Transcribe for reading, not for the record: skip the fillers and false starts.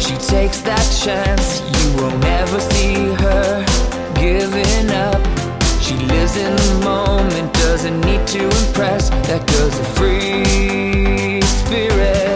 She takes that chance, you won't ever see her giving up. She lives in the moment, doesn't need to impress. That girl's a free spirit.